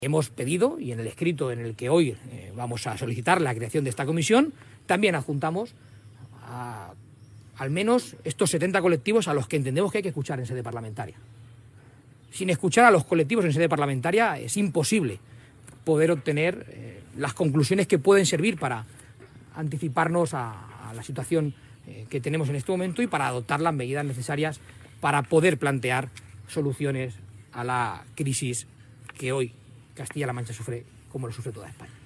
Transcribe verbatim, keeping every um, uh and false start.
Hemos pedido, y en el escrito en el que hoy eh, vamos a solicitar la creación de esta comisión, también adjuntamos a, al menos estos setenta colectivos a los que entendemos que hay que escuchar en sede parlamentaria. Sin escuchar a los colectivos en sede parlamentaria es imposible poder obtener eh, las conclusiones que pueden servir para anticiparnos a, a la situación eh, que tenemos en este momento y para adoptar las medidas necesarias para poder plantear soluciones a la crisis que hoy Castilla-La Mancha sufre como lo sufre toda España.